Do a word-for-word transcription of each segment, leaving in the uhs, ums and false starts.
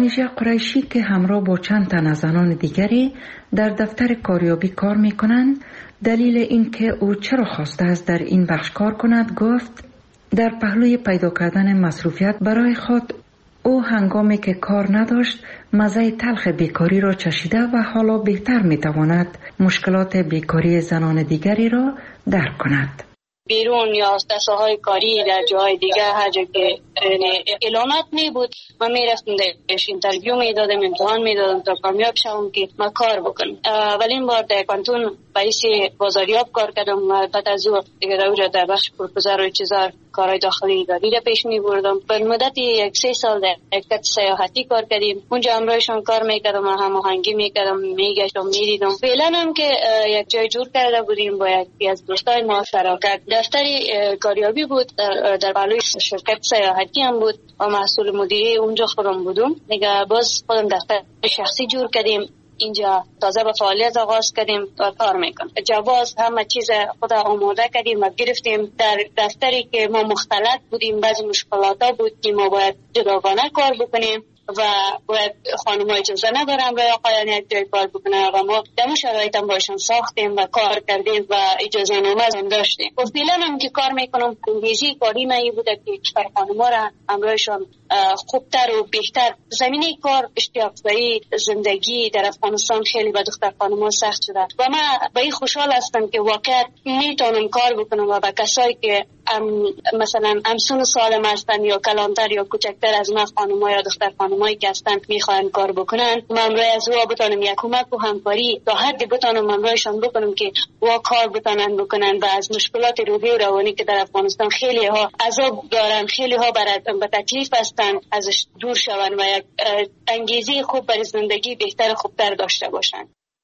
منیژه قریشی که همراه با چند تن از زنان دیگری در دفتر کاریابی کار می کنند، دلیل این که او چرا خواسته است در این بخش کار کند گفت در پهلوی پیدا کردن مصروفیت برای خود او هنگامی که کار نداشت مزه تلخ بیکاری را چشیده و حالا بهتر می تواند مشکلات بیکاری زنان دیگری را درک کند. بیرون یا دسته‌های کاری در جای دیگه هر جا که اعلانات می بود من می رفتم درش اینترویو می دادم، امتحان می دادم تا کامیاب شوم که من کار بکنم. اولین بار در کانتون باعث بازاریاب کار کردم و بعد از او دیگه رو در بخش پروپوزر و چیزا کارهای داخلی اداری را پیش می بردم. به مدت یک سه سال در شرکت سیاحتی کار کردیم. اونجا همراهشون کار میکردم و هماهنگی میکردم، میگشتم میدیدم. فعلا هم که یک جای جور کرده بودیم با یکی از دوستای ما شراکت دفتری کاریابی بود در در بالای شرکت سیاحتی هم بود و مسئول مدیری اونجا خودم بودم. دیگه باز خودم دفتر شخصی جور کردیم. اینجا تازه به فعالیت آغاز کردیم و کار میکنم. جواز همه چیز خود آماده کردیم و گرفتیم. در دفتری که ما مختلط بودیم بعضی مشکلات ها بود که ما باید جداگانه کار بکنیم و باید خانم ها اجازه ندارم برای آقایان یک جای کار بکنن و ما دمو شرایط هم باشن ساختیم و کار کردیم و اجازه نامه هم داشتیم. و فعلا هم که کار میکنم کنگیزی کاری من بوده که کشور خانم ها را همراهشان خوبتر و بهتر زمینه کار اشتیاقزایی زندگی در افغانستان خیلی به دختر خانم ها سخت شده و من به این خوشحال هستم که واقعا میتونم کار بکنم و به کسایی که ام مثلا امسون سالم هستن یا کلانتر یا کوچکتر از من خانم ها یا دختر خانم هایی که هستن میخواین کار بکنن من برای از او بتونم یک کمک و همکاری تا حدی بتونم همراهشان بکنم که وا کار بتونن بکنن و از مشکلات روحی و روانی که در افغانستان خیلی ها عذاب دارن، خیلی ها برای به تکلیف هستن ازش دور شون و یک انگیزه خوب برای زندگی بهتر خوبتر داشته باشن.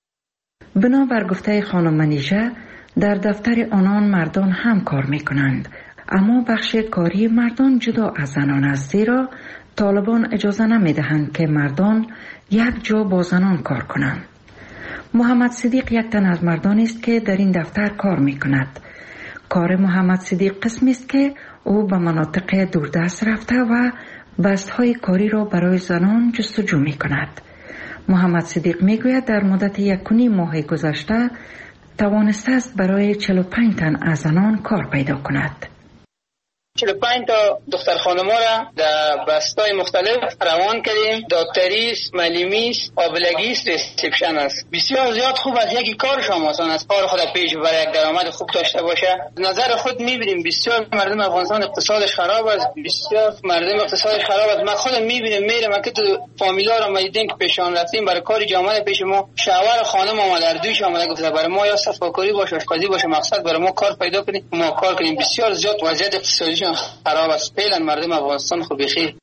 بنابر گفته خانم منیژه در دفتر آنان مردان هم کار می کنند، اما بخش کاری مردان جدا از زنان است، زیرا طالبان اجازه نمی دهند که مردان یک جا با زنان کار کنند. محمد صدیق یک تن از مردان است که در این دفتر کار می کند. کار محمد صدیق قسمی است که او به مناطق دوردست رفته و بستهای کاری را برای زنان جستجو می کند. محمد صدیق می گوید در مدت یک و نیم ماه گذشته توانسته است برای چهل و پنج تن از زنان کار پیدا کند. چهل و پنج تا دختر خانم‌ها را در بستای مختلف روان کردیم. دکتریست، معلمیست، آبلگیست، ریسپشن است. بسیار زیاد خوب است. یکی کار شما آسان است. کار خود پیش برای یک درآمد خوب داشته باشه. نظر خود می‌بینیم بسیار مردم افغانستان اقتصادش خراب است. بسیار مردم اقتصادش خراب است. من خودم می‌بینم میرم که تو فامیلا رو می‌دیدم که پیشان رفتیم برای کاری جامعه پیش ما شوهر خانم آمد در دویش آمد گفت برای ما یا صفاکاری باشه آشپزی باشه مقصد برای ما کار پیدا کنیم ما کار کنیم. بسیار زیاد وضعیت اقتصادی خراب است. فعلا مردم افغانستان خوب بخیر.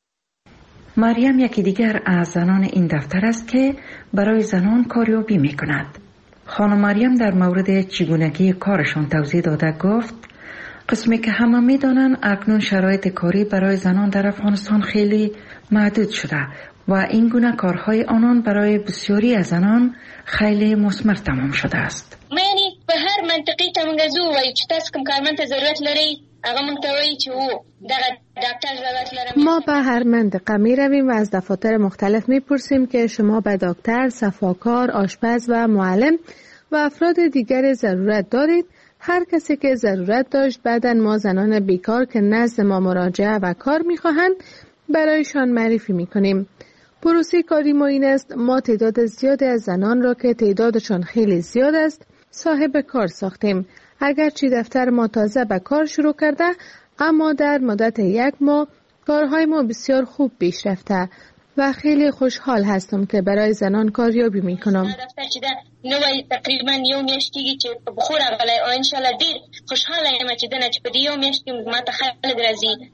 مریم یکی دیگر از زنان این دفتر است که برای زنان کاریابی می کند. خانم مریم در مورد چگونگی کارشان توضیح داده گفت قسمی که همه می دانند اکنون شرایط کاری برای زنان در افغانستان خیلی محدود شده و این گونه کارهای آنان برای بسیاری از زنان خیلی مثمر تمام شده است. یعنی به هر منطقی تمنگزو و چې تاسو کوم کارمند ضرورت لري هغه مونږ ته وایي چې و دغه دکتر ضرورت لرم. ما به هر منطقه می رویم و از دفاتر مختلف می پرسیم که شما به دکتر، صفاکار، آشپز و معلم و افراد دیگر ضرورت دارید. هر کسی که ضرورت داشت بعداً ما زنان بیکار که نزد ما مراجعه و کار می خواهند برایشان معرفی می کنیم. پروسه کاری ما این است ما تعداد زیادی از زنان را که تعدادشان خیلی زیاد است صاحب کار ساختیم. اگرچه دفتر ما تازه به کار شروع کرده اما در مدت یک ماه کارهای ما بسیار خوب پیش رفته و خیلی خوشحال هستم که برای زنان کاریابی می کنم. دفتر چې ده نوی تقریبا یو میاشت کېږي چې په خور راغلی او انشاءالله ډېر خوشحاله یم چې دنه چې په دې یو میاشت کې ما ته خلک راځي.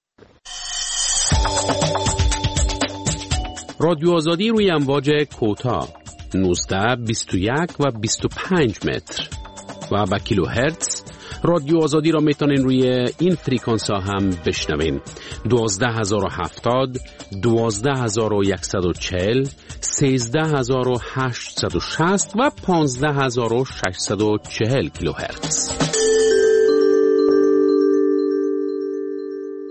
رادیو آزادی روی امواج کوتاه نوزده، بیست و یک و بیست و پنج متر و با کیلو هرتز. رادیو آزادی را میتونین روی این فریکانس ها هم بشنوین. دوازده هزار و هفتاد، دوازده هزار و یکصد و چهل، سیزده هزار و هشتصد و شصت و پانزده هزار و ششصد و چهل کیلو هرتز.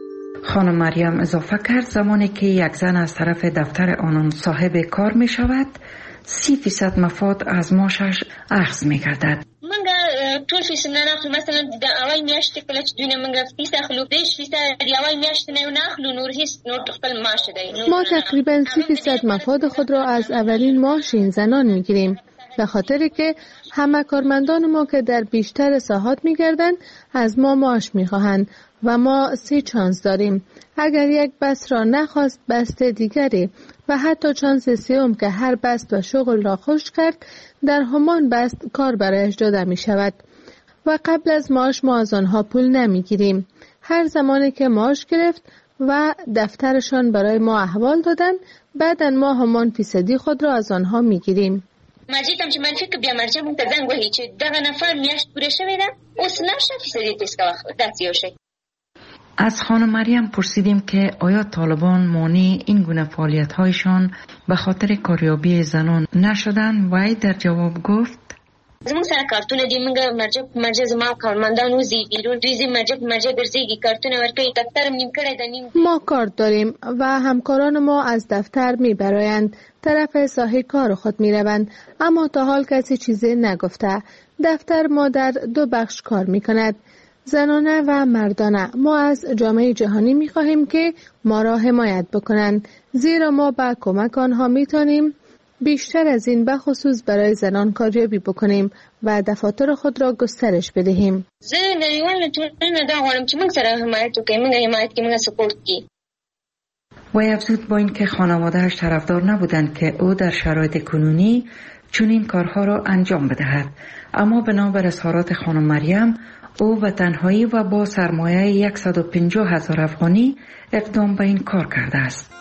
خانم مریم اضافه کرد زمانی که یک زن از طرف دفتر آنان صاحب کار می شود، سی فیصد مفاد از معاشش اخذ می گردد. منگا طول فیصد ناخلو، مثلا دا اول میاشت کله چې دونه منگا فیصد اخلو، دیش فیصد دی اول میاشت نه ناخلو، نور هیڅ نور خپل معاش دی. ما تقریبا سی فیصد مفاد خود را از اولین معاش این زنان میگیریم، به خاطر که همه کارمندان ما که در بیشتر ساحات میگردند از ما معاش میخواهند و ما سی چانس داریم. اگر یک بست را نخواست بست دیگری و حتی چانس سیوم که هر بست و شغل را خوش کرد در همان بست کار برایش داده می شود و قبل از معاش ما از آنها پول نمی گیریم. هر زمانی که معاش گرفت و دفترشان برای ما احوال دادن، بعدن ما همان فیصدی خود را از آنها می گیریم. ماجیدم چې منفي که بیا مرجع مونږ ته زنګ وهي چې دغه نفر میاشت پوره شوې ده، اوس نشه فیصدي تیز کوه. داسې یو شی. از خانم مریم پرسیدیم که آیا طالبان مانع این گونه فعالیت‌هایشان به خاطر کاریابی زنان نشدن؟ وی در جواب گفت زموږ سره کارتونه دي، موږ مرجع مرجع زما کارمندان وزي بیرون دوی مرجع مرجع ګرځيږي، کارتونه ورکوي، دفترم نیم کړی ده نیم. ما کارت داریم و همکاران ما از دفتر میبرایند طرف ساحه کار خود میروند، اما تا حال کسی چیزی نگفته. دفتر ما در دو بخش کار میکند، زنانه و مردانه. ما از جامعه جهانی میخواهیم که ما را حمایت بکنند، زیرا ما با کمک آنها میتونیم بیشتر از این به خصوص برای زنان کاریابی بکنیم و دفاتر خود را گسترش بدهیم. زه نړیوال ټولنه دا غواړم چې موږ سره حمایت وکړي، موږ حمایت کې موږ سپورت کی. وی افزود با اینکه خانواده‌اش طرفدار نبودند که او در شرایط کنونی چنین کارها را انجام بدهد، اما بنابر اظهارات خانم مریم او به تنهایی و با سرمایه صد و پنجاه هزار افغانی اقدام به این کار کرده است.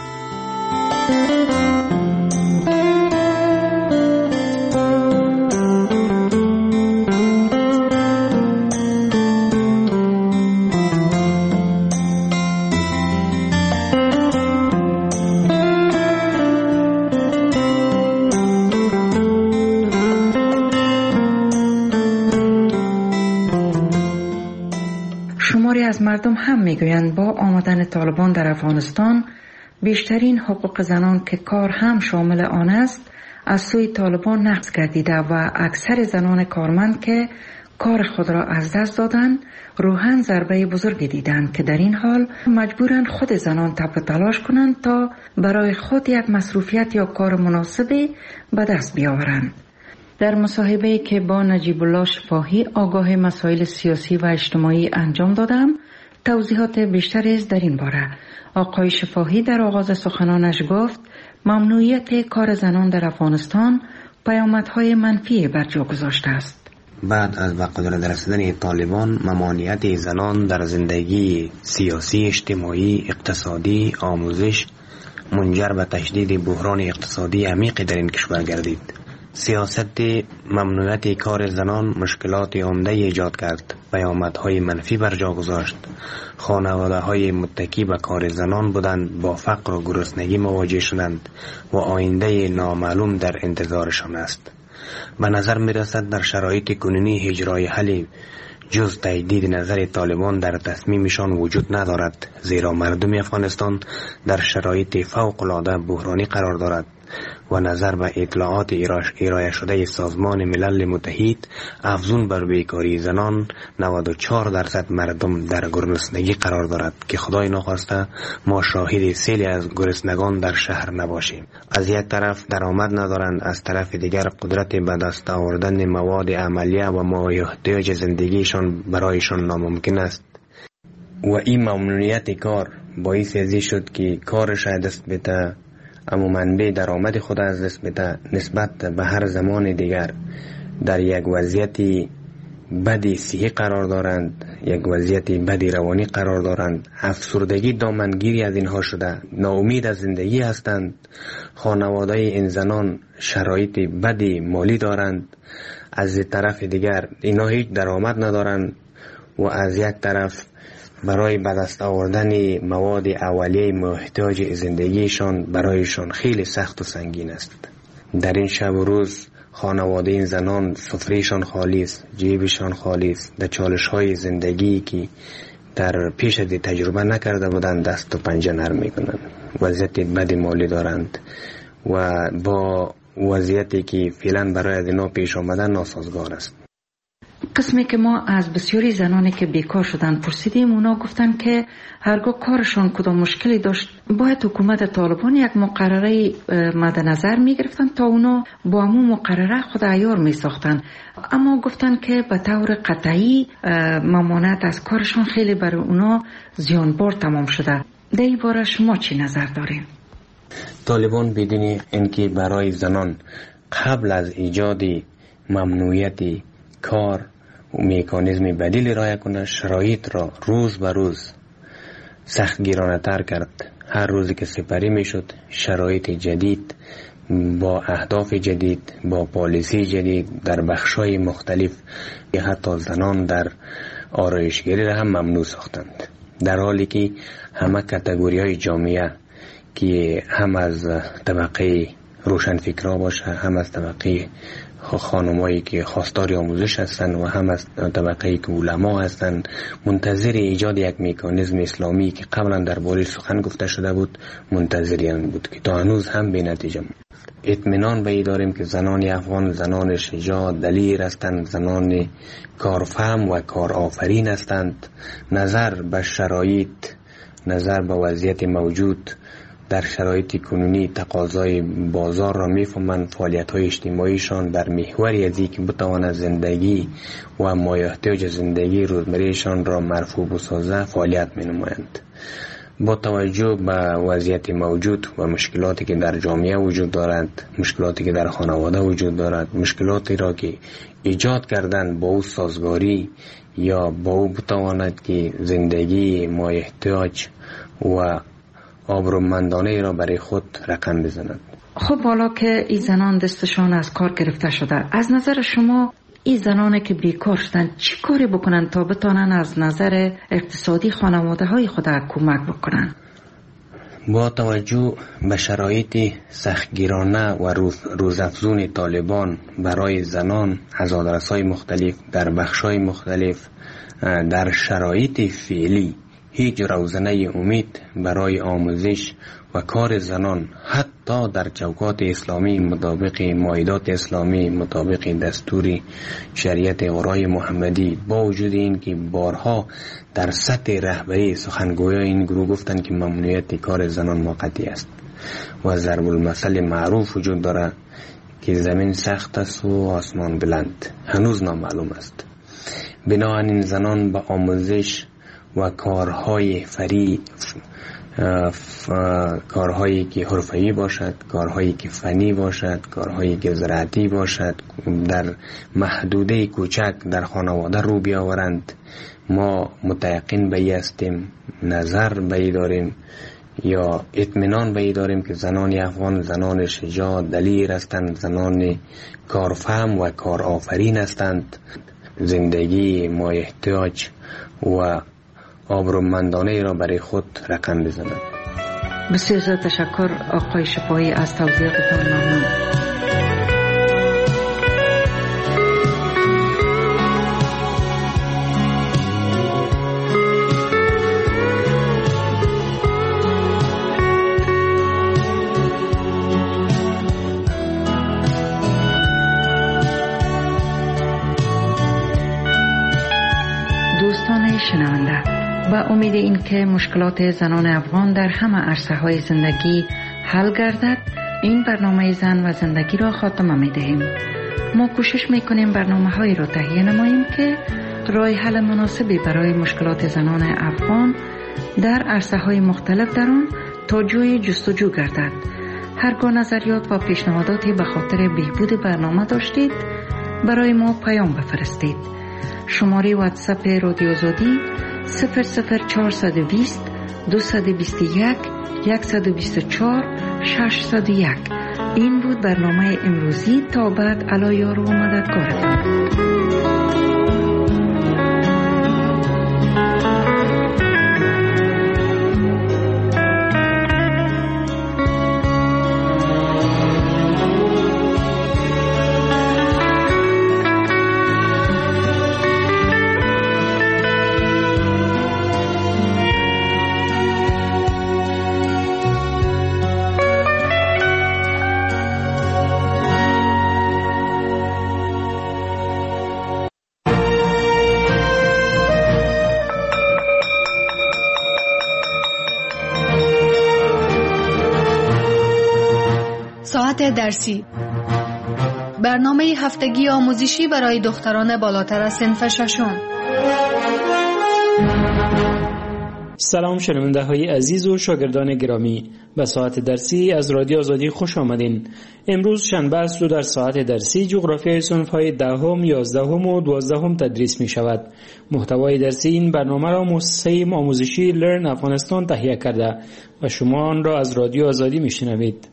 شماری از مردم هم میگویند با آمدن طالبان در افغانستان بیشترین حقوق زنان که کار هم شامل آن است از سوی طالبان نقض گردیده و اکثر زنان کارمند که کار خود را از دست دادند روحاً ضربه بزرگی دیدند که در این حال مجبورند خود زنان تب و تلاش کنند تا برای خود یک مصروفیت یا کار مناسبی به دست بیاورند. در مصاحبه‌ای که با نجیب الله شفاهی آگاه مسائل سیاسی و اجتماعی انجام دادم توضیحات بیشتری در این باره. آقای شفاهی در آغاز سخنانش گفت ممنوعیت کار زنان در افغانستان پیامدهای منفی بر جا گذاشته است. بعد از به قدرت رسیدن طالبان ممانعت زنان در زندگی سیاسی، اجتماعی، اقتصادی، آموزش منجر به تشدید بحران اقتصادی عمیقی در این کشور گردید. سیاست ممنوعیت کار زنان مشکلات عمده ایجاد کرد، پیامدهای منفی بر جا گذاشت. خانواده‌های متکی به کار زنان بودند با فقر و گرسنگی مواجه شدند و آینده نامعلوم در انتظارشان است. به نظر می رسد در شرایط کنونی اجرای حل جز تجدید نظر طالبان در تصمیمشان وجود ندارد، زیرا مردم افغانستان در شرایط فوق العاده بحرانی قرار دارد و نظر به اطلاعات ارائه شده سازمان ملل متحد افزون بر بیکاری زنان نود و چهار درصد مردم در گرسنگی قرار دارد که خدای نخواسته ما شاهد سیلی از گرسنگان در شهر نباشیم. از یک طرف درآمد ندارند، از طرف دیگر قدرت به دست آوردن مواد عملیه و مایحتاج زندگیشان برایشان ناممکن است و این ممنوعیت کار باعث ازی شد که کارش دست بده اما منبع درآمد خود از دست بده، نسبت به هر زمان دیگر در یک وضعیت بدی صحی قرار دارند، یک وضعیت بدی روانی قرار دارند. افسردگی دامنگیری از اینها شده، ناامید از زندگی هستند. خانواده این زنان شرایط بدی مالی دارند، از طرف دیگر اینا هیچ درآمد ندارند و از یک طرف برای به دست آوردن مواد اولیه محتاج زندگیشان برایشان خیلی سخت و سنگین است. در این شب و روز خانواده این زنان سفرهشان خالی است، جیبشان خالی است. در چالش های زندگی که در پیش از تجربه نکرده بودند دست و پنجه نرم میکنند. وضعیت بدی مالی دارند و با وضعیتی که فعلا برای از اینا پیش آمدن ناسازگار است. قسمی که ما از بسیاری زنانی که بیکار شدن پرسیدیم، اونا گفتن که هرگاه کارشان کدام مشکلی داشت باید حکومت طالبان یک مقرره مد نظر می گرفتن تا اونا با همون مقرره خود عیار می ساختن. اما گفتن که به طور قطعی ممانعت از کارشان خیلی برای اونا زیانبار تمام شده. در این باره شما چی نظر دارین؟ طالبان بدون اینکه برای زنان قبل از ایجاد ممنوعیت کار و مکانیزم بدیل ارائه کنه، شرایط را روز به روز سختگیرانه تر کرد. هر روزی که سپری می شد شرایط جدید با اهداف جدید، با پالیسی جدید در بخشای مختلف، حتی زنان در آرایشگری را هم ممنوع ساختند، در حالی که همه کاتگوری های جامعه که هم از طبقه روشنفکرا باشه، هم از طبقه خانمایی که خواستار آموزش هستند و هم از طبقه که علما هستند، منتظر ایجاد یک مکانیزم اسلامی که قبلا درباره سخن گفته شده بود منتظر آن بود که تا هنوز هم به نتیجه. اطمینان به داریم که زنان افغان زنان شجاع دلیر هستند، زنان کارفهم و کارآفرین هستند. نظر به شرایط، نظر به وضعیت موجود در شرایط کنونی تقاضای بازار را میفهمند. فعالیت‌های اجتماعیشان در محوری از اینکه بتواند زندگی و مایحتاج زندگی روزمرهشان را مرفوع بسازه فعالیت می‌نمایند. با توجه به وضعیت موجود و مشکلاتی که در جامعه وجود دارد، مشکلاتی که در خانواده وجود دارد، مشکلاتی را که ایجاد کردن با او سازگاری یا با او بتواند که زندگی مایحتاج و آبرومندانه را برای خود رقم بزنند. خب حالا که این زنان دستشان از کار گرفته شده، از نظر شما این زنانی که بیکار شدن چی کاری بکنن تا بتانن از نظر اقتصادی خانواده های خود کمک بکنن؟ با توجه به شرایط سختگیرانه و روز روزافزون طالبان برای زنان از آدرس‌های مختلف در بخش‌های مختلف، در شرایط فعلی هیچ روزنه امید برای آموزش و کار زنان حتی در چوکات اسلامی مطابق مایدات اسلامی، مطابق دستور شریعت غرای محمدی، با وجود این که بارها در سطح رهبری سخنگویان این گروه گفتند که ممنوعیت کار زنان موقتی است و ضرب المثل معروف وجود دارد که زمین سخت است و آسمان بلند، هنوز نامعلوم است. بنابراین زنان به آموزش و کارهای فری کارهایی که حرفه‌ای باشد، کارهایی که فنی باشد، کارهایی که زراعتی باشد، در محدوده کوچک در خانواده رو بیاورند. ما متیقن به این هستیم، نظر به این داریم یا اطمینان به این داریم که زنان افغان زنان شجاع دلیر هستند، زنان کارفهم و کارآفرین هستند، زندگی مایحتاج و آبرومندانه را برای خود رقم بزنند. بسیار زیاد تشکر آقای شفاعی از توضیحاتتان. ممنون. دوستان شنونده، با امید این که مشکلات زنان افغان در همه عرصه های زندگی حل گردد، این برنامه زن و زندگی را خاتمه می دهیم. ما کوشش می کنیم برنامه هایی را تهیه نماییم که راه حل مناسبی برای مشکلات زنان افغان در عرصه های مختلف در آن تا جوی جستجو گردد. هرگاه نظریات و پیشنهاداتی به خاطر بهبود برنامه داشتید، برای ما پیام بفرستید. شماره واتساپ رادیو آزادی صفر صفر چهارصد و بیست دویست و بیست و یک صد و بیست و چهار ششصد و یک. این بود برنامه امروزی. تا بعد علی یار و مددگارتان. درسی، برنامه هفتگی آموزشی برای دختران بالاتر از صنف ششم. سلام شنونده های عزیز و شاگردان گرامی، به ساعت درسی از رادیو آزادی خوش آمدین. امروز شنبه است و در ساعت درسی جغرافیای صنف های دهم، یازدهم و دوازدهم تدریس می شود. محتوای درسی این برنامه را مؤسسه آموزشی لرن افغانستان تهیه کرده و شما آن را از رادیو آزادی می شنوید.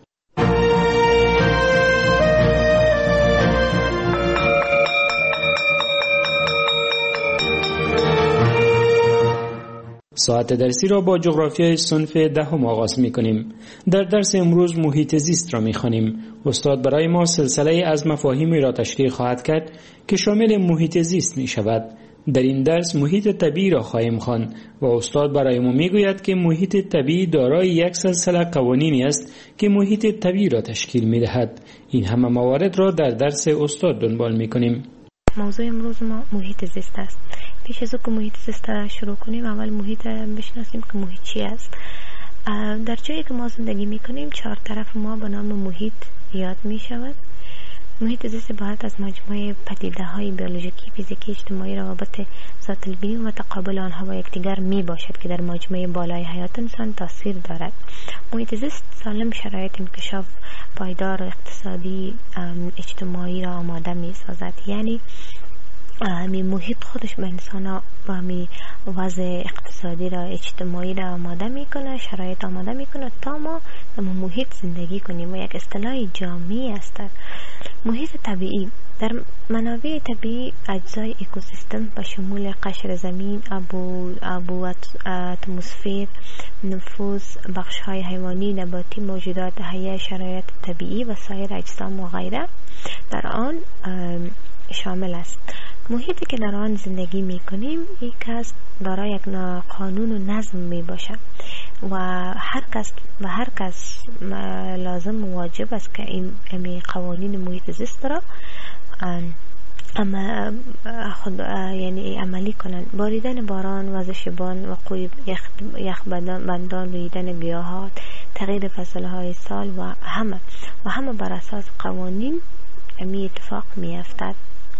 ساعت درسی را با جغرافیای صنف دهم آغاز می کنیم. در درس امروز محیط زیست را می خوانیم. استاد برای ما سلسله از مفاهیمی را تشریح خواهد کرد که شامل محیط زیست می شود. در این درس محیط طبیعی را خواهیم خواند و استاد برای ما می گوید که محیط طبیعی دارای یک سلسله قوانینی است که محیط طبیعی را تشکیل می دهد. این همه موارد را در درس استاد دنبال می کنیم. موضوع امروز ما محیط زیست است. پیش از که محیط زیست را شروع کنیم اول محیط بشناسیم که محیط چی است. در جایی که ما زندگی میکنیم چهار طرف ما به نام محیط یاد می شود. محیط زیست عبارت از مجموعه پدیده های بیولوژیکی، فیزیکی، اجتماعی، روابط ذات البین و تقابل آنها با یکدیگر می باشد که در مجموعه بالای حیات انسان تاثیر دارد. محیط زیست سالم شرایط انکشاف پایدار اقتصادی اجتماعی را آماده می سازد. یعنی همی محیط خودش به انسان ها و همی وضع اقتصادی را اجتماعی را آماده میکنه، شرایط آماده میکنه تا ما در محیط زندگی کنیم و یک اصطلاح جامعی است. محیط طبیعی در منابع طبیعی اجزای اکوسیستم به شمول قشر زمین، ابو ابو اتمسفر، نفوذ بخش های حیوانی، نباتی، موجودات حیه، شرایط طبیعی و سایر اجسام و غیره در آن شامل است. محیطی که در آن زندگی می کنیم یک از دارای یک قانون و نظم می باشد و هر کس و هر کس لازم و واجب است که این قوانین محیط زیست را اما خود یعنی عملی کنند. باریدن باران، وزش باران، وقوع یخ بندان، رویدن گیاهات، تغییر فصلهای سال و همه و همه بر اساس قوانین می اتفاق می افتد.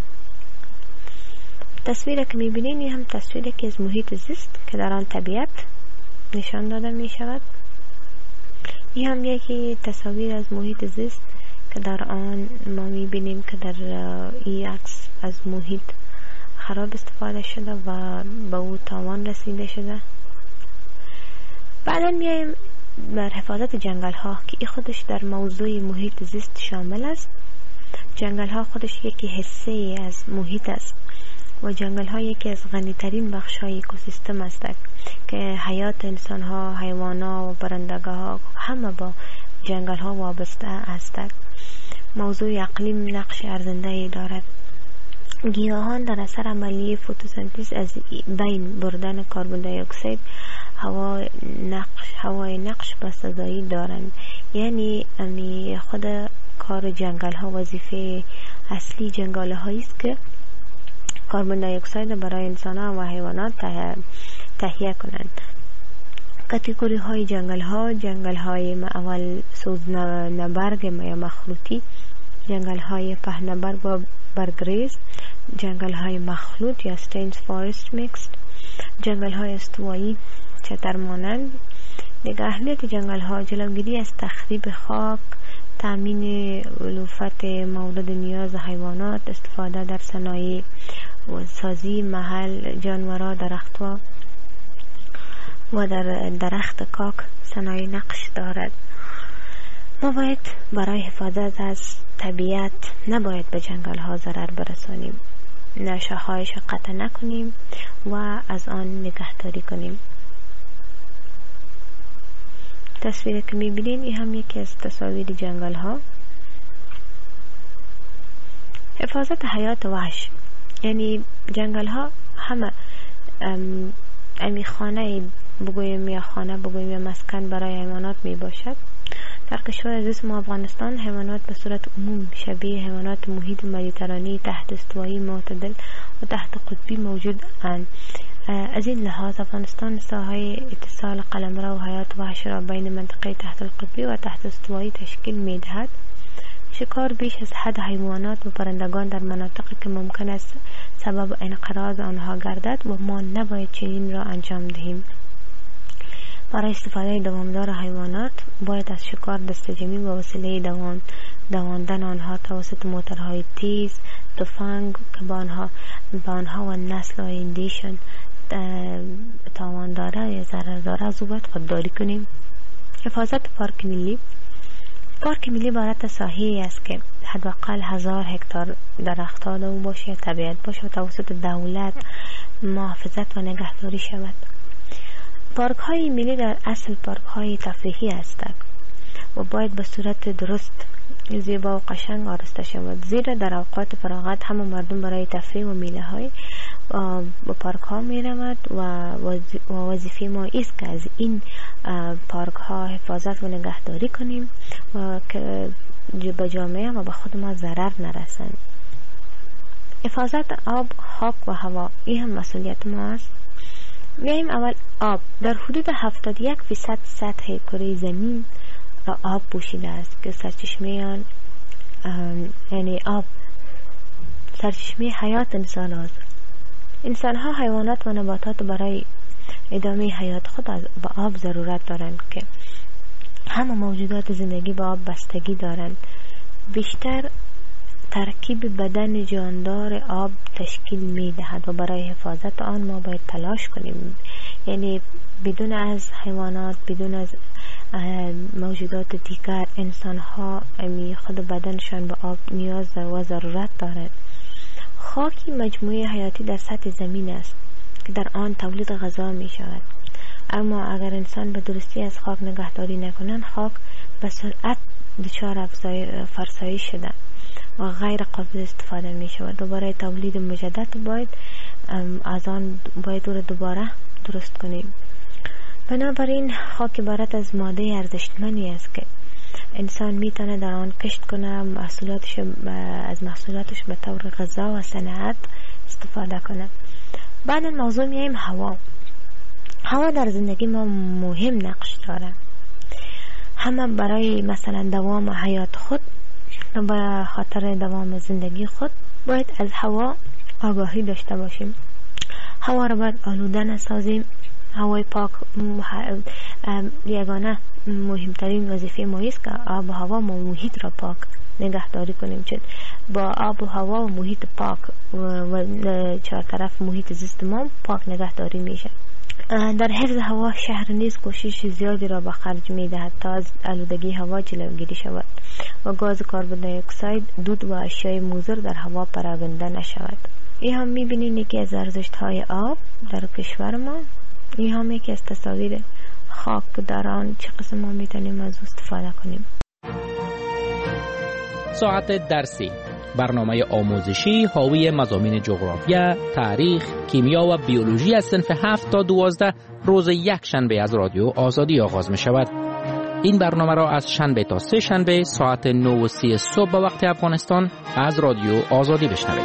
تصویری که میبینین این هم تصویری که از محیط زیست که در آن طبیعت نشان داده می شود. این هم یکی تصاویر از محیط زیست که در آن ما میبینیم که در این عکس از محیط خراب استفاده شده و به او تاوان رسیده شده. بعدا میایم بر حفاظت جنگل ها که این خودش در موضوع محیط زیست شامل است. جنگل ها خودش یکی حصه از محیط است و جنگل ها یکی از غنی ترین بخش های اکوسیستم است که حیات انسان ها، حیوان ها و پرندگان ها همه با جنگل ها وابسته هستند. موضوع اقلیم نقش ارزنده دارد. گیاهان در اثر عملیه فتوسنتز از بین بردن کربن دی اکسید هوا نقش هوای نقش بسزایی دارند. یعنی امی خود کار جنگل ها وظیفه اصلی جنگل هایی است که کربن دی اکسید برای انسان ها و حیوانات تهیه کنند. کاتگوری های جنگل ها: جنگل های اول سوز نبرگ یا مخلوطی، جنگل های پهنبرگ و برگریز، جنگل های مخلوط یا ستینز فارست میکست، جنگل های استوایی چتر مانند. دیگر اهمیت جنگل ها: جلوگیری از تخریب خاک، تامین علوفت مورد نیاز حیوانات، استفاده در صنایع و سازی محل جانورا، درختها و در درخت کاک صنایع نقش دارد. ما باید برای حفاظت از طبیعت نباید به جنگل ها ضرر برسانیم، نشاخهایش قطع نکنیم و از آن نگهداری کنیم. تصویری که میبینین این هم یکی از تصاویر جنگل ها. حفاظت حیات وحش، یعنی جنگل ها همه امی خانه بگویم یا خانه بگویم یا مسکن برای حیوانات می باشد. در کشور عزیز ما افغانستان حیوانات به صورت عموم شبیه حیوانات محیط مدیترانی تحت استوایی معتدل و تحت قطبی موجود اند. از این لحاظ افغانستان ساحه اتصال قلمرو و حیات وحش را بین منطقه تحت القطبی و تحت استوایی تشکیل می دهد. شکار بیش از حد حیوانات و پرندگان در مناطقی که ممکن است سبب انقراض آنها گردد و ما نباید چنین را انجام دهیم. برای استفاده دوامدار حیوانات باید از شکار دستجمعی و وسیله دوام دواندن آنها توسط موتورهای تیز، تفنگ که با آنها با آنها و نسل آیندهشان تاوان داره یا ضرر داره از او باید خودداری کنیم. حفاظت پارک ملی. پارک ملی عبارت از ساحه‌ای است که حداقل هزار هکتار درختان او باشه، طبیعت باشه و توسط دولت محافظت و نگهداری شود. پارک های ملی در اصل پارک های تفریحی هستند و باید به صورت درست، زیبا و قشنگ آراسته شود، زیرا در اوقات فراغت همه مردم برای تفریح و میله های به پارک ها می رود و وظیفه ما است که از این پارک ها حفاظت و نگهداری کنیم و که به جامعه و به خود ما ضرر نرسند. حفاظت آب، خاک و هوا این هم مسئولیت ما است. بیاییم اول آب. در حدود هفتاد و یک فیصد سطح کره زمین را آب پوشیده است که سرچشمه آن یعنی آب سرچشمه حیات انسان است. انسان ها، حیوانات و نباتات برای ادامه حیات خود به آب ضرورت دارند که همه موجودات زندگی به آب بستگی دارند. بیشتر ترکیب بدن جاندار آب تشکیل می دهد و برای حفاظت آن ما باید تلاش کنیم. یعنی بدون از حیوانات، بدون از موجودات دیگر، انسان ها خود بدنشان به آب نیاز و ضرورت دارند. خاکی مجموعه حیاتی در سطح زمین است که در آن تولید غذا می شود. اما اگر انسان به درستی از خاک نگهداری نکنند، خاک به سرعت دچار فرسایش شده و غیر قابل استفاده می شود و برای تولید مجدد باید از آن باید او را دوباره درست کنیم. بنابراین خاک عبارت از ماده ارزشمندی است که انسان می تونه در آن کشت کنه، محصولاتش از محصولاتش به طور غذا و صنعت استفاده کنه. بعد موضوع میایم هوا. هوا در زندگی ما مهم نقش داره. همه برای مثلا دوام حیات خود و به خاطر دوام زندگی خود باید از هوا آگاهی داشته باشیم. هوا را باید آلوده نسازیم. هوای پاک یگانه مهمترین وظیفه ما است که آب و هوا و محیط را پاک نگهداری کنیم، چون با آب و هوا و محیط پاک و چهار طرف محیط زیست ما پاک نگهداری میشه. در حفظ هوا شهر نیز کوشش زیادی را به خرج میدهد تا از آلودگی هوا جلوگیری شود و گاز کربن دی اکساید، دود و اشیاء مضر در هوا پراگنده نشود. این هم میبینید یکی از ارزش‌های آب در کشور ما. این هم یکی از تصاویر خاک در آن چه قسم ما میتونیم از استفاده کنیم. ساعت درسی، برنامه آموزشی حاوی مضامین جغرافیا، تاریخ، کیمیا و بیولوژی از صنف هفت تا دوازده روز یک شنبه از رادیو آزادی آغاز می شود. این برنامه را از شنبه تا سه شنبه ساعت نه و سی صبح به وقت افغانستان از رادیو آزادی بشنوید.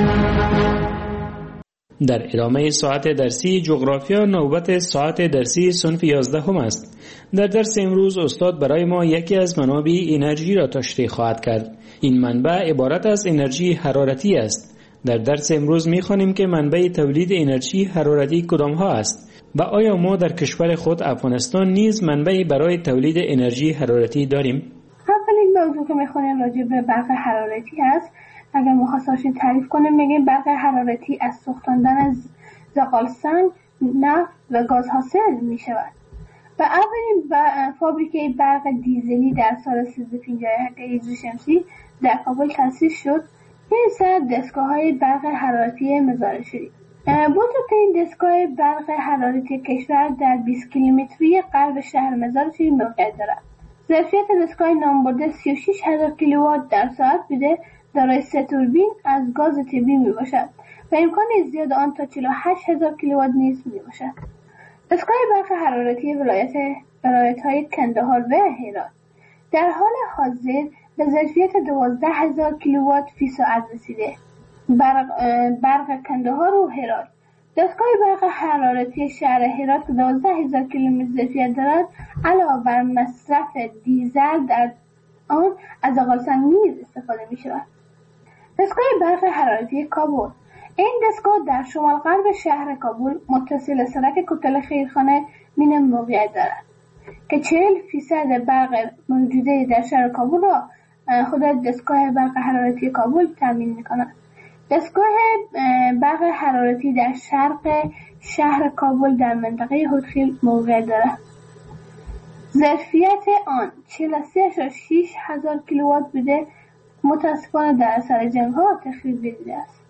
در ادامه ساعت درسی جغرافیا نوبت ساعت درسی صنف یازده هم است. در درس امروز استاد برای ما یکی از منابع انرژی را تشریح خواهد کرد. این منبع عبارت از انرژی حرارتی است. در درس امروز می‌خوانیم که منبع تولید انرژی حرارتی کدام ها است و آیا ما در کشور خود افغانستان نیز منبعی برای تولید انرژی حرارتی داریم؟ اولین موضوع که می‌خوانیم راجع به برق حرارتی است. اگر مخصوصاً تعریف کنیم میگیم برق حرارتی از سوختاندن از زغال سنگ، نفت و گاز حاصل می شود. و اولین فابریکه برق دیزلی در سال سیزده پنجاه و هشت هجری شمسی در کابل تأسیس شد. این سر دستگاه‌های برق حرارتی مزار شدید. بزرگترین دستگاه برق حرارتی کشور در بیست کیلومتری غرب شهر مزار شریف موقعیت دارد. ظرفیت دستگاه نامبرده سی و شش هزار کیلووات در ساعت بوده، دارای سه توربین از گاز طبیعی می باشد و امکان زیاد آن تا چهل و هشت هزار کیلووات نیز می باشد. دستگاه برق حرارتی ولایت ولایت‌های کندهار و هرات در حال حاضر به ظرفیت دوازده هزار کیلووات فی ساعت رسیده. برق, برق کندهار و هرات. دستگاه برق حرارتی شهر هرات که دوازده هزار کیلومتر ظرفیت دارد علاوه بر مصرف دیزل در آن از زغالسنگ نیز استفاده می شود. دستگاه برق حرارتی کابل. این دستگاه در شمال غرب شهر کابل متصل سرک کوتل خیرخانه مین موقعیت دارد که چهل فیصد برق موجوده در شهر کابل را خود دستگاه برق حرارتی کابل تامین می کند. دستگاه برق حرارتی در شرق شهر کابل در منطقه هودخیل موقعیت دارد. ظرفیت آن چهل و سه ممیز شش هزار کیلووات بوده، متاسفانه در اثر جنگ ها تخریب دیده است.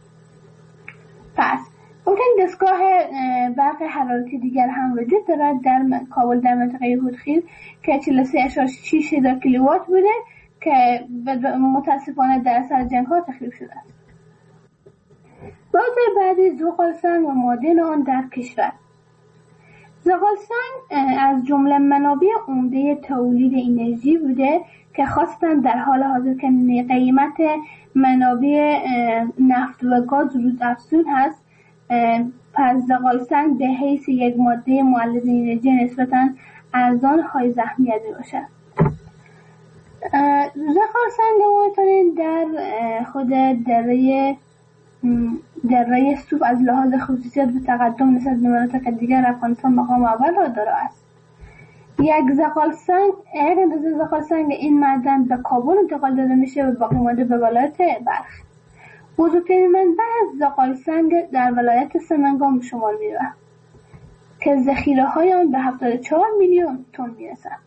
پس ممکن دستگاه برق حرارتی دیگر هم وجود دارد در کابل در منطقه هودخیل که چهل و سه ممیز شش هزار کیلووات بوده که متاسفانه در اثر جنگ ها تخریب شده است. بحث بعدی زغالسنگ و معادن آن در کشور. زغالسنگ از جمله منابع عمده تولید انرژی بوده که خواستن در حال حاضر که قیمت منابع نفت و گاز روز افزون هست، پس زغالسنگ به حیث یک ماده مولد انرژی نسبتاً ارزان های اهمیت می باشد. زغالسنگ معادن در خود دره دره سوب از لحاظ خصوصیات و تقدم نسبت به مناطق دیگر افغانستان مقام اول را دارا است. یک زغالسنگ یک اندازه زغالسنگ این معدن به کابل انتقال داده میشه و باقی مانده به ولایت بلخ. بزرگترین منبع از زغالسنگ در ولایت سمنگان به شمار میرود که ذخیره های آن به هفتاد و چهار میلیون تن میرسد.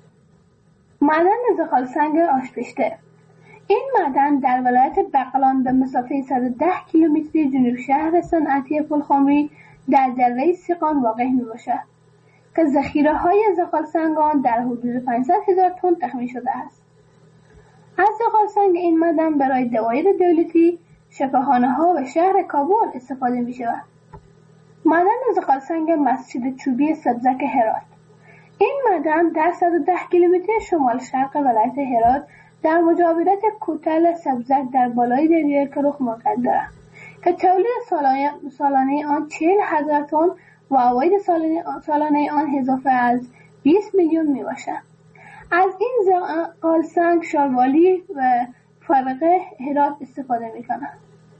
معدن زغالسنگ آشپشته. این معدن در ولایت بغلان به مسافه صد و ده کیلومتری جنوب شهر صنعتی پلخمری در دره سیقان واقع می باشد که ذخیره های زغالسنگ آن در حدود پانصد هزار تن تخمین شده است. از زغالسنگ این معدن برای دوایر دولتی، شفاخانه ها و شهر کابل استفاده می شود. معدن زغالسنگ مسجد چوبی سبزک هرات. این معدن در صد و ده کیلومتر شمال شرق ولایت هرات در مجاورت کوتل سبزک در بالای دریای کرخ موقعیت دارد که تولید سالانه, سالانه آن چهل هزار تن و عواید سالانه, سالانه آن اضافه از بیست میلیون می باشد. از این زغالسنگ شاروالی و فرقه هرات استفاده می کند.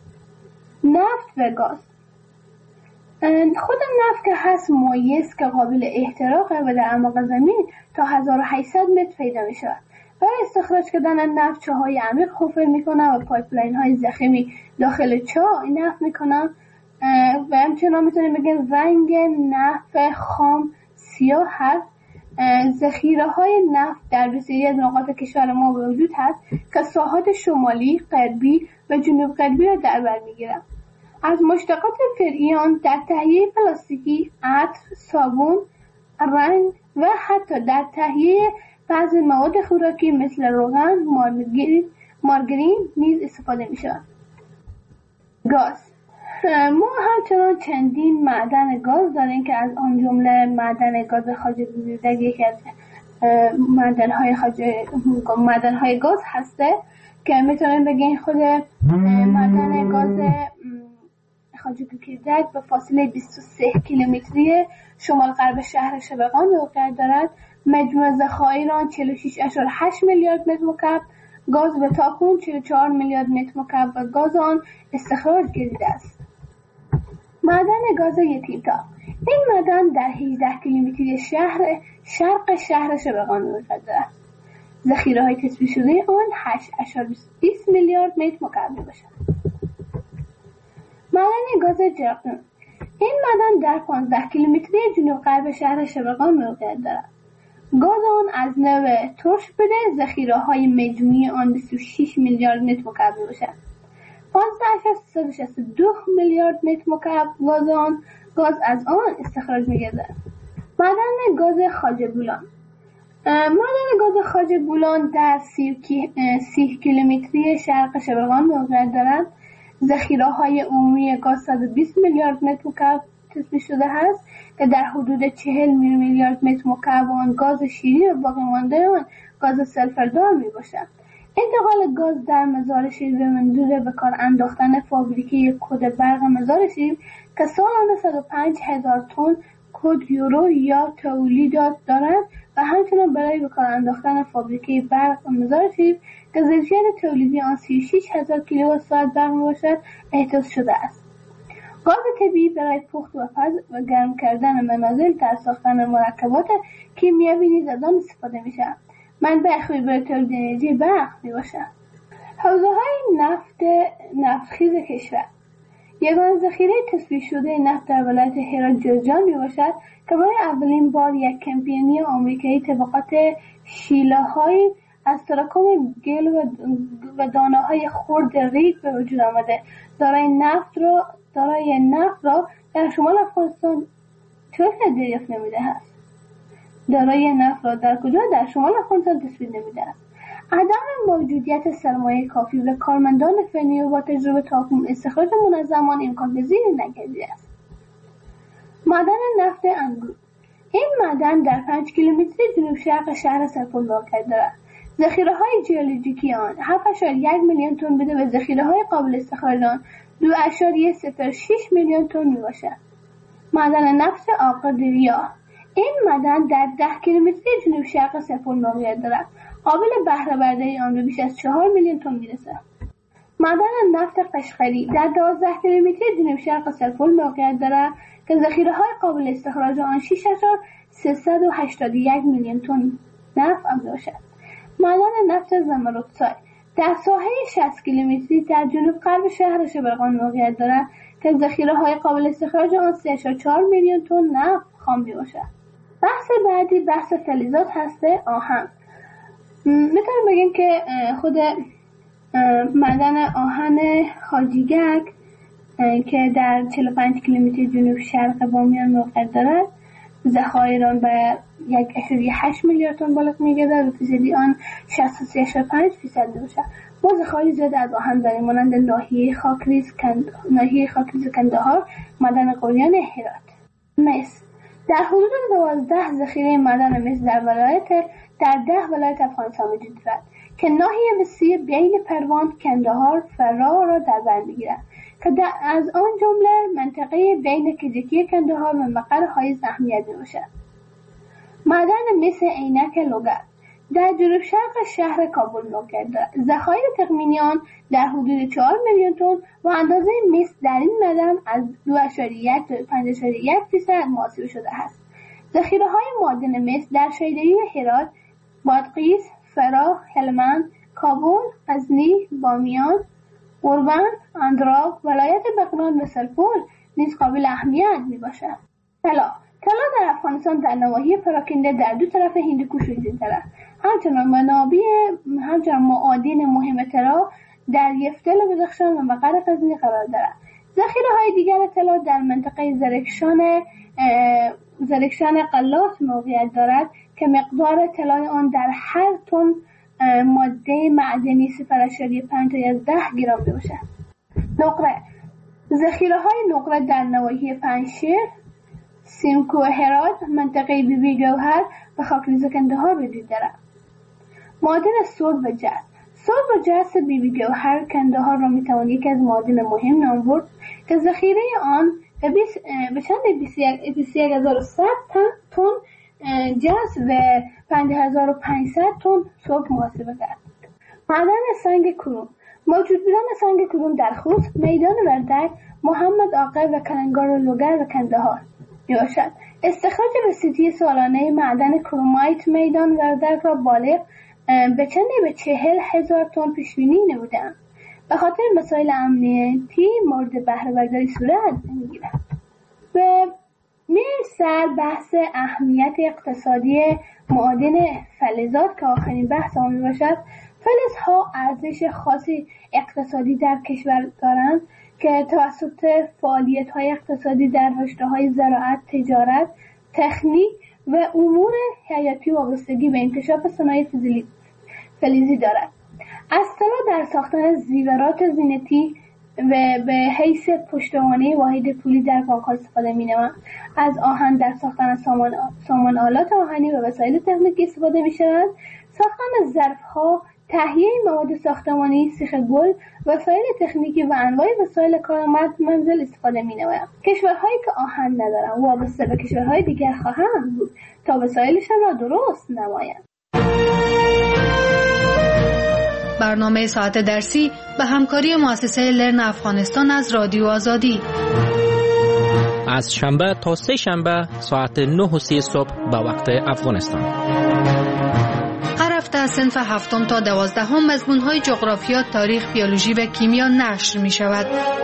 نفت و گاز. خود نفت که هست مایع که قابل احتراقه و در اعماق زمین تا هزار و هشتصد متر پیدا می شود. برای استخراج کردن نفت چاهای عمیق حفر میکنن و پایپلاین های ضخیمی داخل چاه نفت میکنن و همچنان میتونیم بگیم رنگ نفت خام سیاه هست. ذخیره های نفت در بسیاری از نقاط کشور ما وجود هست که ساحات شمالی، غربی و جنوب غربی را در بر میگیرن. از مشتقات فرعی آن در تهیه پلاستیکی، عطر، صابون، رنگ و حتی در تهیه بعضی مواد خوراکی مثل روغن، مارگرین، مارگرین نیز استفاده می شود. گاز. ما همچنان چندین معدن گاز داریم که از آن جمله معدن گاز خواجه بزرگدگ یکی از معدن های خواجه معدن های گاز هسته که میتونیم بگیم خود معدن گاز خواجه بزرگدگ به فاصله بیست و سه کیلومتری شمال غرب شهر شبقان موقعیت دارد. مجموع ذخایر آن چهل و شش ممیز هشت میلیارد متر مکعب، گاز به تاکنون چهل و چهار میلیارد متر مکعب و گاز آن استخراج گردیده است. معدن گاز یتیمتا. این معدن در هجده کیلومتری شهر شرق شهر شبقان موقعیت دارد. ذخیره های تثبیت شده آن هشت ممیز بیست میلیارد متر مکعب میباشد. معدن گاز جرقدون. این معدن در پانزده کیلومتری جنوب غرب شهر شبقان موقعیت دارد. گاز آن از نوع ترش بوده، ذخیره های مجموعی آن بیست و شش میلیارد متر مکعب میباشد. پانزده ممیز سیصد و شصت و دو میلیارد متر مکعب گاز آن گاز از آن استخراج می‌گردد. معدن گاز خواجه بولان. معدن گاز خواجه بولان در سی کیلومتری شرق شبقان موقعیت دارد. ذخیره های عمومی گاز صد و بیست میلیارد متر مکعب تثبیت شده است که در حدود چهل میلیارد متر مکعب آن گاز شیرین و باقی مانده آن گاز سلفردار می باشد. انتقال گاز در مزار شیر به منظور به کار انداختن فابریکه کد برق مزار شیر که سالانه صد و پنج هزار تن کد یورو یا تولیدات دارد و همچنان برای به کار انداختن فابریکه برق و مزار شیب که ظرفیت تولیدی آن سی و شش هزار کیلووات ساعت برق میباشد احداث شده است. گاز طبیعی برای پخت و پز و گرم کردن منازل در ساختن مرکبات کیمیایی نیز از آن استفاده میشود. منبع خوبی برای تولید انرژی برق میباشد. حوزه‌های نفت نفتخیز کشور. یگانه ذخیره تثبیت شده نفت در ولایت هرات جوزجان میباشد که برای اولین بار یک کمپانی آمریکایی طبقات شیله‌های از تراکم گل و دانه‌های خرد ریگ به وجود آمده. دارای نفت را دارای نفت را در شمال افغانستان چطور دریافت نمیده است. دارای نفت را در کجا در شمال افغانستان تثبیت نمیده است. عدم موجودیت سرمایه کافی و کارمندان فنی و با تجربه تا استخراج منظم آن امکان پذیر نگردیده است. معدن نفت انگور. این معدن در پنج کیلومتری جنوب شرق شهر سرپل واقع دارد. ذخیره‌های ژئولوژیکی آن هفت اشاریه یک میلیون تن بوده و ذخیره‌های قابل استخراج آن دو اشاریه صفر شش میلیون تن میباشد. معدن نفت آقادریا. این معدن در ده کیلومتری جنوب شرق سرپل موقعیت دارد. قابل بهره برداری آن به بیش از چهار میلیون تن میرسد. معدن نفت قشقری در دوازده کیلومتری جنوب شرق سرپل موقعیت دارد که ذخیره‌های قابل استخراج آن شش هزار سیصد و هشتاد و یک میلیون تن نفت میباشد. معدن نفت زمرودسای در ساحه شصت کیلومتری در جنوب غرب شهر شبرغان موقعیت دارد که ذخیره‌های قابل استخراج آن سه و چهار میلیون تن نفت خام میباشد. بحث بعدی بحث فلزات هسته آهن. میتونیم بگیم که خود معدن آهن خاجیگک که در چهل و پنج کیلومتر جنوب شرق بامیان موقعیت دارد ذخایر آن به یک اشاریه هشت میلیارد تن بالغ میگردد و فیصدی آن شصت و سه و پنج درصد میباشد. ما ذخایر زیاد از آهن داریم مانند ناحیه خاکریز کند ناحیه خاکریز کندهار، معدن قلیان هرات. مس در حدود دوازده ذخیره معدن مس در ولایت در ده ولایت افغانستان وجود دارد که ناحیه مسی بین پروان، کندهار، فراه را در بر میگیرد که از آن جمله منطقه بین کجکی کندهار و مقر حایز اهمیت میباشد. معدن مس عینک لوگر در جنوب شرق شهر کابل موقعیت دارد. ذخایر تخمینی آن در حدود چهار میلیون تن و اندازه مس در این معدن از دو اشاریه یک تا پنج اشاریه یک درصد محاسبه شده است. ذخیره‌های معدن مس در شیدایی هرات، بادغیس، فراه، هلمند، کابل، غزنی، بامیان، قربان، اندراب، ولایت بغلان و سرپل نیز قابل اهمیت میباشد. طلا طلا در افغانستان در نواحی پراکنده در دو طرف هندوکش وجود دارد. همچنان منابع همچنان معادن مهم طلا در یفتل و بدخشان و مقر غزنی قرار دارد. ذخیره‌های دیگر طلا در منطقه زرکشان زرکشان قلات موقعیت دارد که مقدار طلای آن در هر تن ماده معدنی صفر و پنج تا ده گرم میباشد. نقره ذخیره‌های نقره در نواحی پنجشیر، سیمکو و هرات، منطقه بی بی گوهر و خاکریز کندهار وجود دارد. معادن سرب و جست سرب و جست بی بی گوهر کندهار را میتوان یکی از معادن مهم نام برد که ذخیره آن به چند بیست و یک هزار و صد تن جست و پنج هزار و پانصد تن سرب محاسبه کرد. معدن سنگ کروم موجود بودن سنگ کروم در خوست، میدان وردک، محمد آقا و کلنگار و لوگر و کندهار میباشد. استخراج وسیطی سالانه معدن کرومایت میدان وردک را بالغ به چند به چهل هزار تن پیشبینی نمودند. به خاطر مسائل امنیتی مورد بهره برداری صورت نمیگیرد. به میرسر بحث اهمیت اقتصادی معادن فلزات که آخرین بحث آن میباشد. فلزها ارزش خاصی اقتصادی در کشور دارند که توسط فعالیت‌های اقتصادی در رشته‌های زراعت، تجارت، تکنیک و امور حیاتی وابستگی به انکشاف صنایع فلزی دارد. از طلا در ساختن زیورات زینتی و به حیث پشتوانه واحد پولی در بانک‌ها استفاده می‌نمایند. از آهن در ساختن سامان سامان آلات آهنی و وسایل تکنیکی استفاده می‌شود. ساختن ظرف‌ها تهیه مواد ساختمانی، سیخ گل، وسایل تکنیکی و انواع وسایل کارآمد منزل استفاده می‌نمایند. کشورهایی که آهن ندارند وابسته به کشورهای دیگر خواهند بود تا وسایلشان را درست نمایند. برنامه ساعت درسی به همکاری مؤسسه لرن افغانستان از رادیو آزادی از شنبه تا سه شنبه ساعت نه و سی صبح به وقت افغانستان. هر هفته از صنف هفتم تا دوازدهم مضمون‌های جغرافیا، تاریخ، بیولوژی و کیمیا نشر می شود.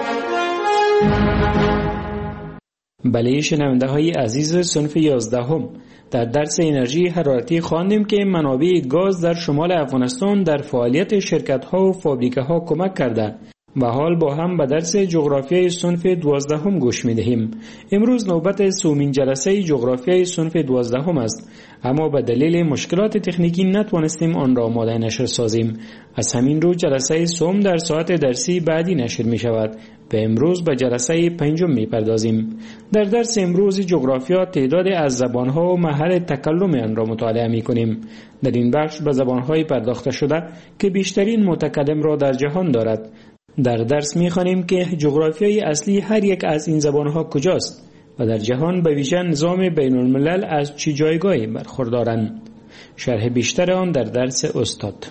بله شنونده های عزیز صنف یازدهم، در درس انرژی حرارتی خواندیم که منابع گاز در شمال افغانستان در فعالیت شرکت ها و فابریکه ها کمک کرده و حال با هم به درس جغرافیای صنف دوازدهم گوش می دهیم. امروز نوبت سومین جلسه جغرافیای صنف دوازدهم است، اما به دلیل مشکلات تکنیکی نتوانستیم آن را آماده نشر سازیم. از همین رو جلسه سوم در ساعت درسی بعدی نشر می شود و امروز به جلسه پنجم می پردازیم. در درس امروز جغرافیا تعداد از زبانها و محل تکلم آن را مطالعه می کنیم. در این بخش به زبانهای پرداخته شده که بیشترین متکلم را در جهان دارد. در درس می‌خوانیم که جغرافیای اصلی هر یک از این زبان‌ها کجاست و در جهان به ویژه نظام بین‌الملل از چه جایگاهی برخوردارند. شرح بیشتر آن در درس استاد.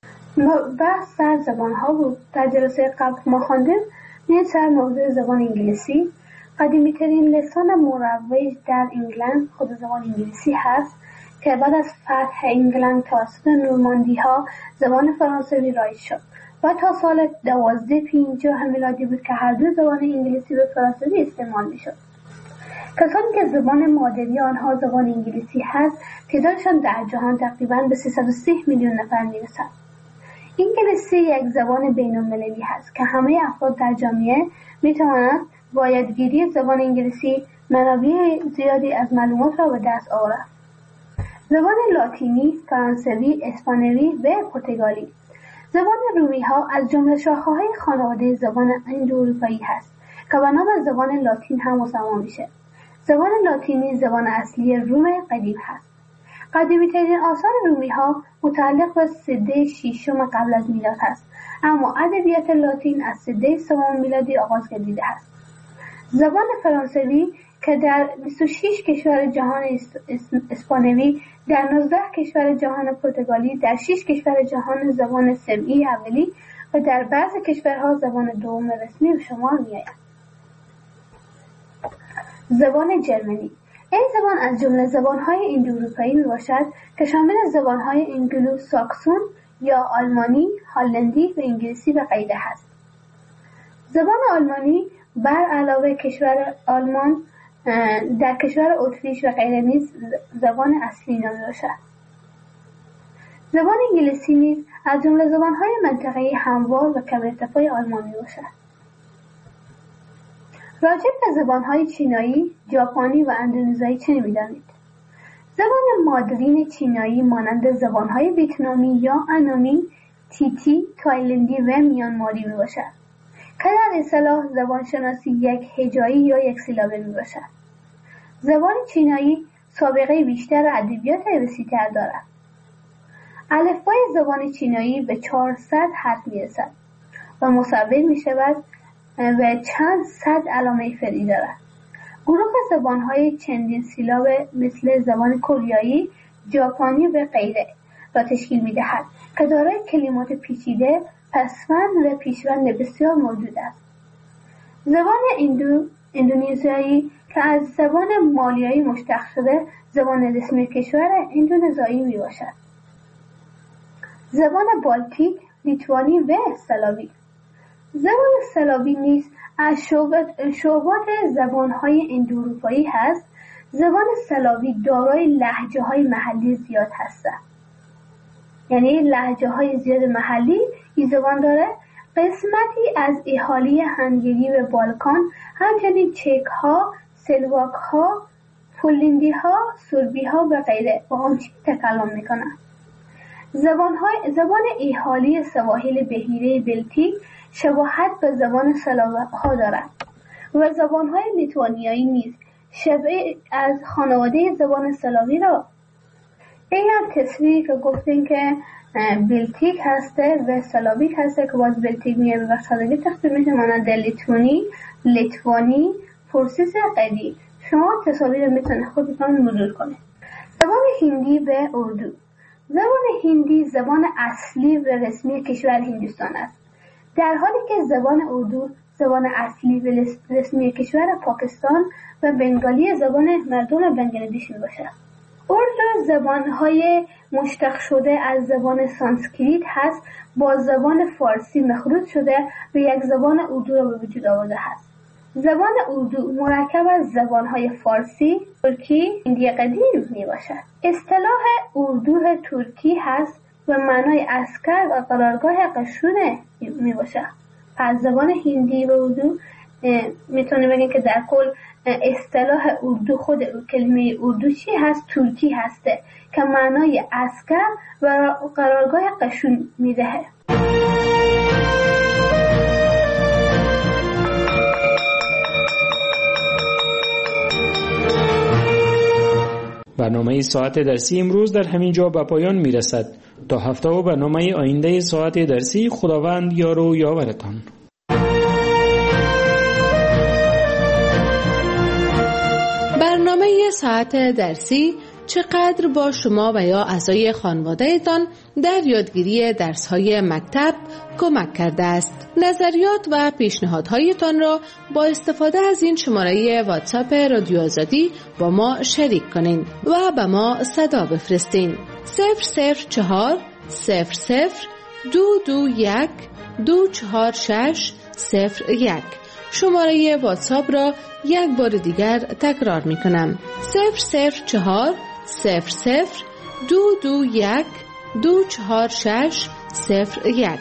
بحث سر زبان‌ها بود. در جلسه قبل ما خواندیم این سر موضوع زبان انگلیسی. قدیمی‌ترین لسان مروج در انگلند خود زبان انگلیسی هست که بعد از فتح انگلند توسط نورماندی‌ها زبان فرانسوی رایج شد و تا سال دوازده پنجاه میلادی بود که هر دو زبان انگلیسی و فرانسوی استعمال میشد. کسانی که زبان مادری آنها زبان انگلیسی هست تعدادشان در جهان تقریباً به سیصد و سی میلیون نفر میرسد. انگلیسی یک زبان بین‌المللی هست که همه افراد در جامعه میتوانند با یادگیری زبان انگلیسی منابع زیادی از معلومات را به دست آورند. زبان لاتینی، فرانسوی، اسپانیایی و پرتغالی. زبان رومی ها از جمله شاخه‌های خانواده زبان اندواروپایی هست که به نام زبان لاتین هم مسمى میشه. زبان لاتینی زبان اصلی روم قدیم هست. قدیمی‌ترین آثار رومی ها متعلق به سده ششم قبل از میلاد هست، اما ادبیات لاتین از سده سوم میلادی آغاز گردیده است. زبان فرانسوی که در بیست و شش کشور جهان اسپانیایی، در نوزده کشور جهان پرتغالی، در شش کشور جهان زبان سمعی اولی و در بعضی کشورها زبان دوم رسمی به شمار می‌آید. زبان جرمنی. این زبان از جمله زبان‌های اندواروپایی میباشد که شامل زبان‌های انگلو ساکسون یا آلمانی، هلندی و انگلیسی و غیره است. زبان آلمانی بر علاوه کشور آلمان در کشور اتریش و غیره نیز زبان اصلی نامیده باشد. زبان انگلیسی نیز از جمله زبان‌های منطقه‌ای هموار و کم ارتفاع آلمان میباشد. راجع به زبان‌های چینایی، ژاپنی و اندونزیایی چه می‌دانید؟ زبان مادرین چینایی مانند زبان‌های ویتنامی یا انامی، تیتی، تایلندی و میانماری میباشد که در اصطلاح زبانشناسی یک هجایی یا یک سیلابه میباشد. زبان چینایی سابقه بیشتر ادبیات وسیع‌تر دارد. الفبای زبان چینایی به چهارصد حرف میرسد و مصور میشود و چند صد علامه فرعی دارد. گروه زبان‌های چندین سیلاب مثل زبان کره، ژاپنی و غیره را تشکیل می‌دهد که دارای کلمات پیچیده، پسوند و پیشوند بسیار موجود است. زبان اندو اندونزیایی که از زبان مالیایی مشتق شده زبان رسمی کشور اندونزیایی میباشد. زبان بالتیک، لیتوانی و سلاوی. زبان سلاوی نیز از شعبات زبانهای اندواروپایی هست. زبان سلاوی دارای لهجه‌های محلی زیاد هستند، یعنی لهجه‌های زیاد محلی این زبان داره. قسمتی از اهالی هنگری و بالکان، همچنین چک‌ها، سلواک‌ها، پولندی‌ها، سربی‌ها و غیره با آن تکلم می‌کنند. زبان‌های زبان اهالی سواحل بحیره بلتیک شباهت به زبان سلاوها دارد و زبان‌های لیتوانیایی نیز شبیه از خانواده زبان سلاوی را. این هم تصویری که گفتیم که بلتیک هسته و سلاویک هسته که باز بلتیک میگه به سادگی تخصیل میشه، مانند لیتوانی، لیتوانی، پرسیس قدی. شما تصاویر میتونه خودتون مرور کنید. زبان هندی و اردو. زبان هندی زبان اصلی و رسمی کشور هندوستان است، در حالی که زبان اردو زبان اصلی و رسمی کشور پاکستان و بنگالی زبان مردم بنگلادش میباشد. اردو زبانهای مشتق شده از زبان سانسکریت هست، با زبان فارسی مخلوط شده و یک زبان اردو را به وجود آورده است. زبان اردو مرکب از زبانهای فارسی، ترکی، هندی قدیم می باشد. اصطلاح اردو ترکی هست و معنای عسکر و قرارگاه قشون می باشد. از زبان هندی و اردو میتونه بگیم که در کل اصطلاح اردو، خود کلمه اردو چی هست؟ ترکی هسته که معنای عسکر و قرارگاه قشون میدهه. برنامه ساعت درسی امروز در همین جا به پایان میرسد. تا هفته و برنامه آینده ساعت درسی، خداوند یار و یاورتان. برنامه ساعت درسی چقدر با شما و یا اعضای خانواده‌تان در یادگیری درس‌های مکتب کمک کرده است؟ نظریات و پیشنهادهایتان را با استفاده از این شماره واتساپ رادیو آزادی با ما شریک کنین و به ما صدا بفرستین. صفر صفر چهار صفر صفر دو دو یک دو چهار شش صفر یک. شماره واتساپ را یک بار دیگر تکرار می کنم. صفر صفر چهار صفر صفر دو دو یک دو چهار شش صفر یک.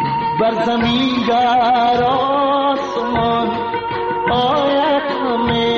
زمین در آسمان آیت همه